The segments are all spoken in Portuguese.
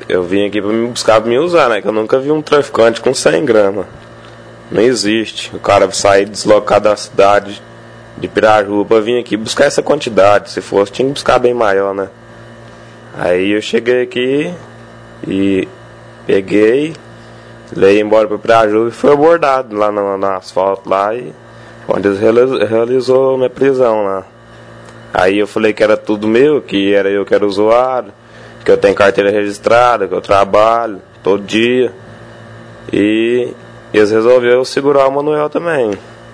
Eu vim aqui pra me buscar, pra me usar, né? Que eu nunca vi um traficante com 100 gramas. Não existe. O cara sair deslocado da cidade de Pirajuba pra vir aqui buscar essa quantidade. Se fosse, tinha que buscar bem maior, né? Aí eu cheguei aqui e peguei, levei embora pra Pirajuba e fui abordado lá no asfalto lá, e onde eles realizou minha prisão lá. Aí eu falei que era tudo meu, que era eu que era usuário, que eu tenho carteira registrada, que eu trabalho todo dia. E eles resolveram segurar o Manuel também.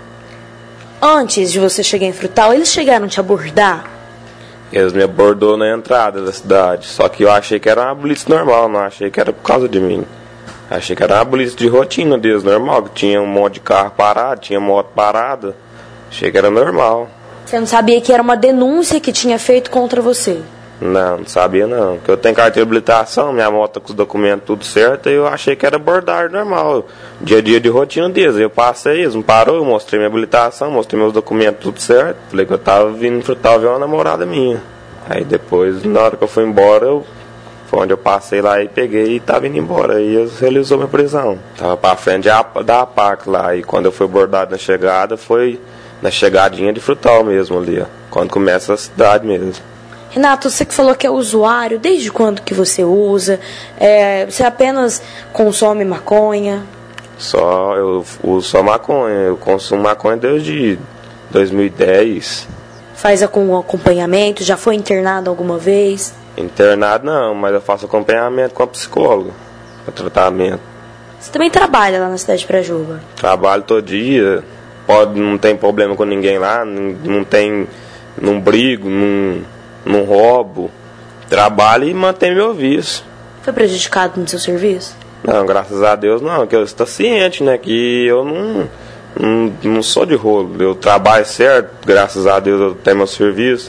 Antes de você chegar em Frutal, eles chegaram a te abordar? Eles me abordou na entrada da cidade. Só que eu achei que era uma blitz normal, não achei que era por causa de mim. Achei que era uma blitz de rotina deles, normal, que tinha um monte de carro parado, tinha moto parada. Achei que era normal. Você não sabia que era uma denúncia que tinha feito contra você? Não sabia não. Porque eu tenho carteira de habilitação, minha moto com os documentos tudo certo, e eu achei que era abordagem normal. Dia a dia de rotina deles. Eu passei, eles me parou, eu mostrei minha habilitação, mostrei meus documentos tudo certo. Falei que eu tava vindo pro Frutal ver uma namorada minha. Aí depois, na hora que eu fui embora, foi onde eu passei lá e peguei e tava indo embora. Aí eles realizou minha prisão. Tava pra frente da APAC lá. E quando eu fui abordado na chegada, foi na chegadinha de Frutal mesmo ali, ó. Quando começa a cidade mesmo. Renato, você que falou que é usuário, desde quando que você usa? Você apenas consome maconha? Eu uso só maconha. Eu consumo maconha desde 2010. Faz algum acompanhamento? Já foi internado alguma vez? Internado não, mas eu faço acompanhamento com a psicóloga, com tratamento. Você também trabalha lá na cidade de Pirajuba? Trabalho todo dia. Não tem problema com ninguém lá, não brigo, não roubo. Trabalho e mantenho meu vício. Foi prejudicado no seu serviço? Não, graças a Deus não, que eu estou ciente, né, que eu não sou de rolo. Eu trabalho certo, graças a Deus eu tenho meu serviço.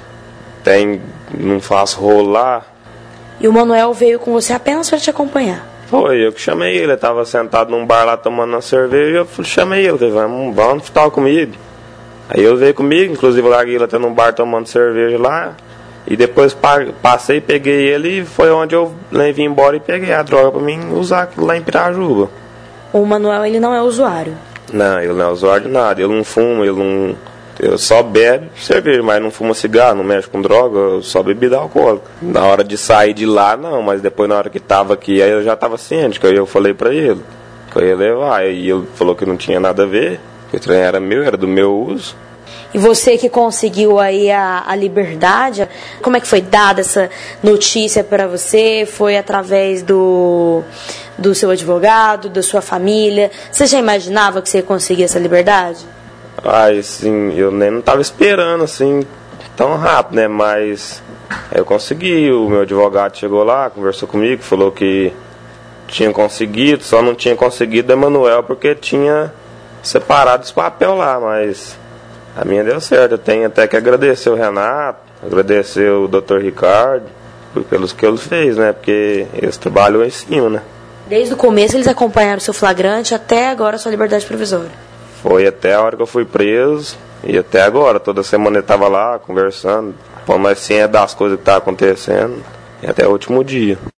Não faço rolo lá. E o Manuel veio com você apenas para te acompanhar? Foi, eu que chamei ele. Ele estava sentado num bar lá tomando uma cerveja, eu chamei ele, falei, vamos no hospital comigo. Aí ele veio comigo, inclusive eu larguei ele até num bar tomando cerveja lá. E depois passei, peguei ele e foi onde eu vim embora e peguei a droga pra mim usar lá em Pirajuba. O Manuel, ele não é usuário? Não, ele não é usuário de nada. Ele não fuma, ele só bebe cerveja, mas não fuma cigarro, não mexe com droga, só bebida alcoólica. Na hora de sair de lá, não, mas depois na hora que tava aqui, aí eu já tava ciente, que aí eu falei pra ele que eu ia levar. Aí ele falou que não tinha nada a ver, que o trem era meu, era do meu uso. E você que conseguiu aí a liberdade, como é que foi dada essa notícia para você? Foi através do seu advogado, da sua família? Você já imaginava que você ia conseguir essa liberdade? Sim, eu nem não estava esperando assim tão rápido, né? Mas eu consegui. O meu advogado chegou lá, conversou comigo, falou que tinha conseguido, só não tinha conseguido a Manuel porque tinha separado os papéis lá, mas a minha deu certo. Eu tenho até que agradecer o Renato, agradecer o Dr. Ricardo pelos que ele fez, né? Porque eles trabalham em cima, né? Desde o começo eles acompanharam o seu flagrante até agora a sua liberdade provisória? Foi até a hora que eu fui preso e até agora. Toda semana ele estava lá conversando, falando assim das coisas que estavam acontecendo, e até o último dia.